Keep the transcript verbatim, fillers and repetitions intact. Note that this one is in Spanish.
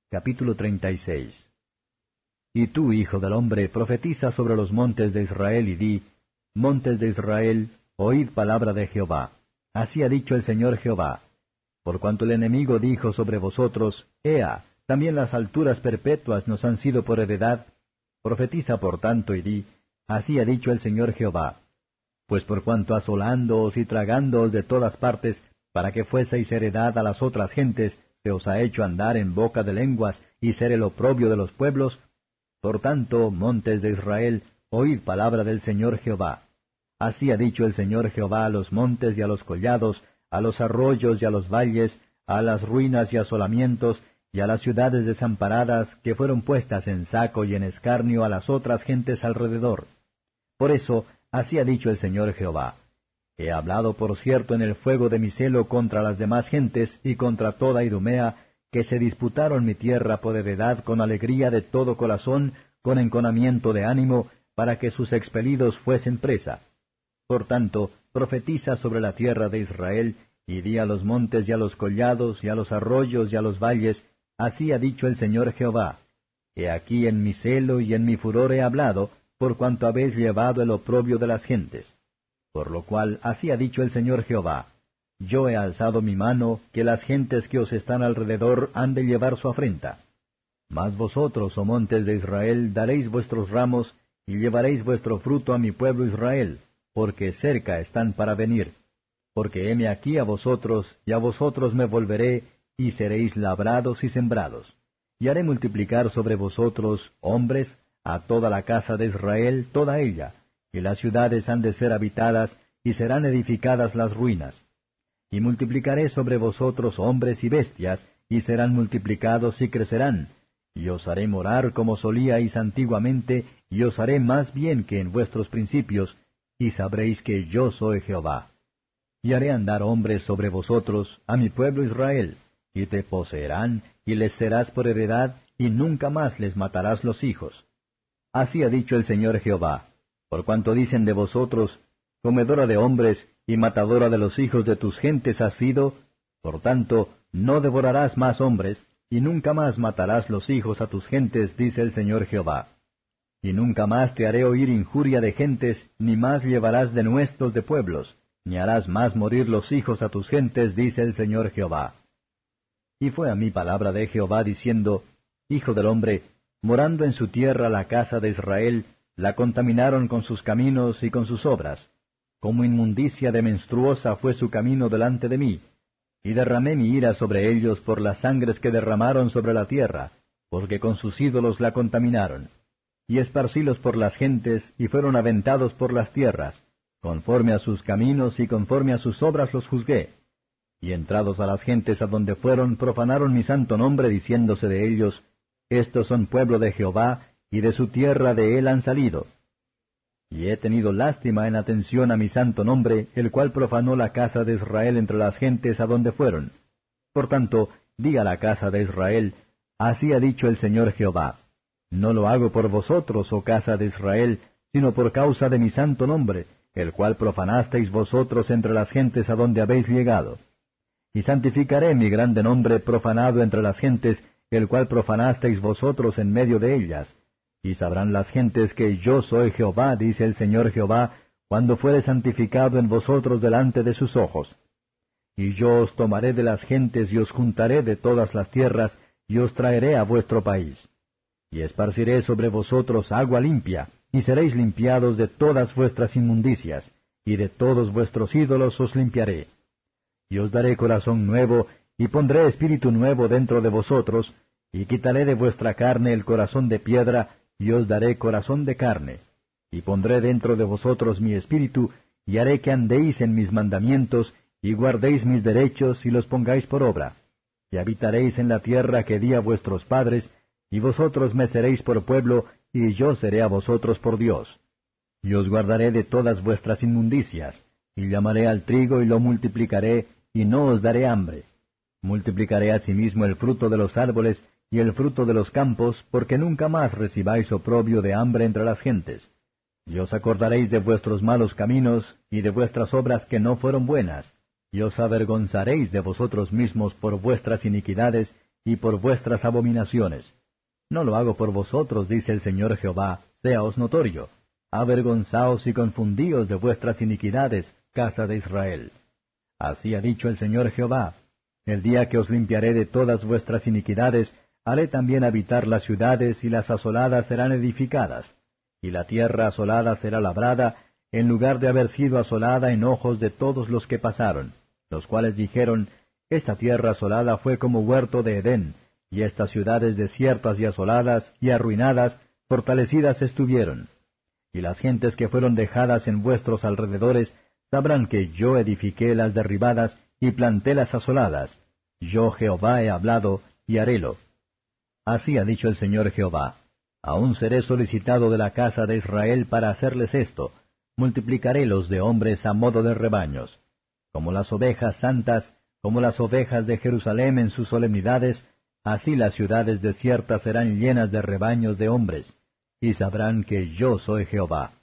Capítulo treinta y seis. Y tú, hijo del hombre, profetiza sobre los montes de Israel, y di, Montes de Israel, oíd palabra de Jehová. Así ha dicho el Señor Jehová. Por cuanto el enemigo dijo sobre vosotros, Ea, también las alturas perpetuas nos han sido por heredad, profetiza por tanto, y di, Así ha dicho el Señor Jehová. Pues por cuanto asolándoos y tragándoos de todas partes, para que fueseis heredad a las otras gentes, se os ha hecho andar en boca de lenguas, y ser el oprobio de los pueblos, por tanto, montes de Israel, oíd palabra del Señor Jehová. Así ha dicho el Señor Jehová a los montes y a los collados, a los arroyos y a los valles, a las ruinas y asolamientos, y a las ciudades desamparadas, que fueron puestas en saco y en escarnio a las otras gentes alrededor. Por eso, así ha dicho el Señor Jehová. He hablado por cierto en el fuego de mi celo contra las demás gentes y contra toda Idumea, que se disputaron mi tierra por heredad con alegría de todo corazón, con enconamiento de ánimo, para que sus expelidos fuesen presa. Por tanto, profetiza sobre la tierra de Israel, y di a los montes y a los collados, y a los arroyos y a los valles, así ha dicho el Señor Jehová. He aquí en mi celo y en mi furor he hablado, por cuanto habéis llevado el oprobio de las gentes. Por lo cual, así ha dicho el Señor Jehová. Yo he alzado mi mano, que las gentes que os están alrededor han de llevar su afrenta. Mas vosotros, oh montes de Israel, daréis vuestros ramos, y llevaréis vuestro fruto a mi pueblo Israel, porque cerca están para venir. Porque heme aquí a vosotros, y a vosotros me volveré, y seréis labrados y sembrados. Y haré multiplicar sobre vosotros, hombres, a toda la casa de Israel, toda ella, y las ciudades han de ser habitadas, y serán edificadas las ruinas. Y multiplicaré sobre vosotros hombres y bestias, y serán multiplicados y crecerán. Y os haré morar como solíais antiguamente, y os haré más bien que en vuestros principios, y sabréis que yo soy Jehová. Y haré andar hombres sobre vosotros, a mi pueblo Israel, y te poseerán, y les serás por heredad, y nunca más les matarás los hijos. Así ha dicho el Señor Jehová. Por cuanto dicen de vosotros, comedora de hombres y matadora de los hijos de tus gentes has sido, por tanto, no devorarás más hombres, y nunca más matarás los hijos a tus gentes, dice el Señor Jehová. Y nunca más te haré oír injuria de gentes, ni más llevarás denuestos de pueblos, ni harás más morir los hijos a tus gentes, dice el Señor Jehová. Y fue a mí palabra de Jehová diciendo, Hijo del hombre, morando en su tierra la casa de Israel, la contaminaron con sus caminos y con sus obras. Como inmundicia de menstruosa fue su camino delante de mí. Y derramé mi ira sobre ellos por las sangres que derramaron sobre la tierra, porque con sus ídolos la contaminaron. Y esparcílos por las gentes, y fueron aventados por las tierras. Conforme a sus caminos y conforme a sus obras los juzgué. Y entrados a las gentes a donde fueron, profanaron mi santo nombre, diciéndose de ellos, Estos son pueblo de Jehová, y de su tierra de él han salido. Y he tenido lástima en atención a mi santo nombre, el cual profanó la casa de Israel entre las gentes a donde fueron. Por tanto, diga la casa de Israel, Así ha dicho el Señor Jehová. No lo hago por vosotros, oh casa de Israel, sino por causa de mi santo nombre, el cual profanasteis vosotros entre las gentes a donde habéis llegado. Y santificaré mi grande nombre profanado entre las gentes, el cual profanasteis vosotros en medio de ellas. Y sabrán las gentes que yo soy Jehová, dice el Señor Jehová, cuando fuere santificado en vosotros delante de sus ojos. Y yo os tomaré de las gentes y os juntaré de todas las tierras, y os traeré a vuestro país. Y esparciré sobre vosotros agua limpia, y seréis limpiados de todas vuestras inmundicias, y de todos vuestros ídolos os limpiaré. Y os daré corazón nuevo, y pondré espíritu nuevo dentro de vosotros, y quitaré de vuestra carne el corazón de piedra, y os daré corazón de carne. Y pondré dentro de vosotros mi espíritu, y haré que andéis en mis mandamientos, y guardéis mis derechos, y los pongáis por obra. Y habitaréis en la tierra que di a vuestros padres, y vosotros me seréis por pueblo, y yo seré a vosotros por Dios. Y os guardaré de todas vuestras inmundicias, y llamaré al trigo y lo multiplicaré, y no os daré hambre. Multiplicaré asimismo el fruto de los árboles, y el fruto de los campos, porque nunca más recibáis oprobio de hambre entre las gentes. Y os acordaréis de vuestros malos caminos, y de vuestras obras que no fueron buenas, y os avergonzaréis de vosotros mismos por vuestras iniquidades, y por vuestras abominaciones. No lo hago por vosotros, dice el Señor Jehová, séaos notorio. Avergonzaos y confundíos de vuestras iniquidades, casa de Israel. Así ha dicho el Señor Jehová: el día que os limpiaré de todas vuestras iniquidades, haré también habitar las ciudades, y las asoladas serán edificadas, y la tierra asolada será labrada, en lugar de haber sido asolada en ojos de todos los que pasaron, los cuales dijeron: esta tierra asolada fue como huerto de Edén, y estas ciudades desiertas y asoladas y arruinadas, fortalecidas estuvieron. Y las gentes que fueron dejadas en vuestros alrededores sabrán que yo edifiqué las derribadas y planté las asoladas. Yo Jehová he hablado, y harélo. Así ha dicho el Señor Jehová: aún seré solicitado de la casa de Israel para hacerles esto, multiplicarélos de hombres a modo de rebaños. Como las ovejas santas, como las ovejas de Jerusalén en sus solemnidades, así las ciudades desiertas serán llenas de rebaños de hombres, y sabrán que yo soy Jehová.